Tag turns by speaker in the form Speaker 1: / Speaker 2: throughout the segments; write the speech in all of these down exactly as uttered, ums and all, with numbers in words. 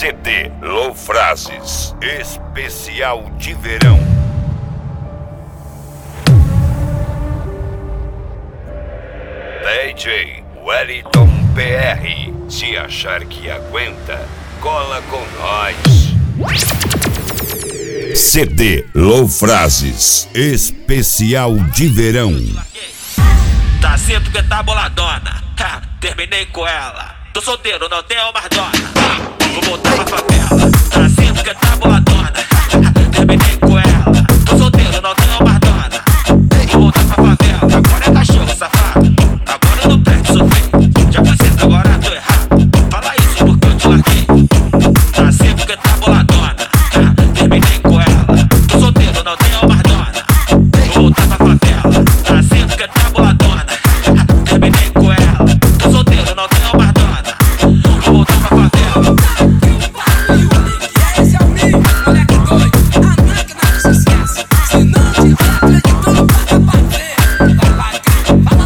Speaker 1: C D Lofrases, especial de verão. D J Wellington P R, se achar que aguenta, cola com nós. C D Lofrases, especial de verão.
Speaker 2: Tá certo que tá boladona, ha, terminei com ela. Tô solteiro, não tenho mais dona, ha, vou voltar pra favela. Tá certo que tá boladona, ha, terminei com ela. Tô solteiro, não tenho mais dona, vou voltar pra favela. Agora é cachorro safado, agora eu não perde sofrer. Já fui certo, agora tô errado, fala isso porque eu te larguei. Tá certo que tá boladona, ha, terminei com ela. Tô solteiro, não tenho mais dona, vou voltar pra favela. Tá certo que tá boladona, ha, terminei com ela. Tô solteiro, não tenho mais dona, vou voltar pra favela.
Speaker 3: Esse é o meio, moleque doido, a máquina não se esquece. Se não tiver acreditando, paga pra ver. Vai largar, fala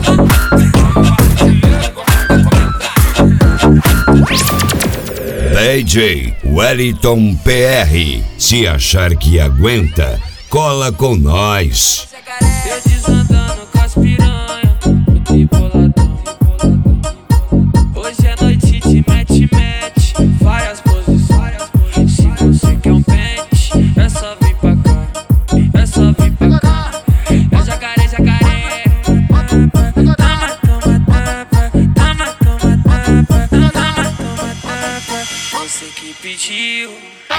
Speaker 3: lá.
Speaker 1: D J Wellington P R, se achar que aguenta, cola com nós.
Speaker 4: Eu desandando com as piranha, eu tô boladão. Hoje é noite de mete-mete, várias posições. Se você quer um pente, é só vir pra cá, é só vir pra cá. É jacaré, jacaré. Toma, toma, tapa, toma, toma, tapa, toma, toma, tapa. Você que pediu.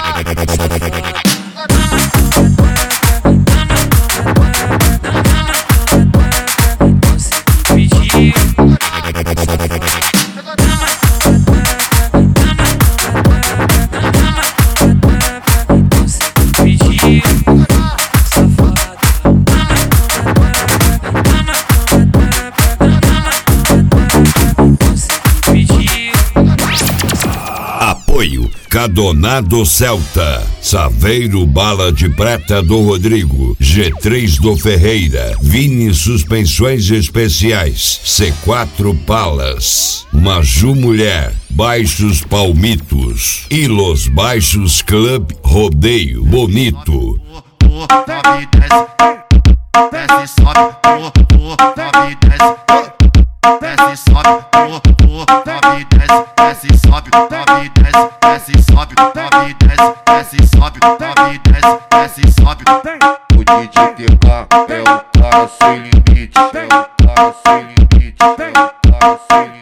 Speaker 1: Apoio Cadonado Celta, Saveiro Bala de Prata do Rodrigo, G três do Ferreira, Vini Suspensões Especiais, C quatro Palas, Maju Mulher, Baixos Palmitos e Los Baixos Club Rodeio Bonito.
Speaker 5: Sobe, desce, desce, sobe, sobe, desce, desce, sobe, sobe, desce, desce, sobe, sobe, desce, desce, sobe, sobe, desce, desce, sobe, sobe, desce, desce, sobe. O D J T K é o cara sem limite, é o cara sem limite, é o cara sem limite.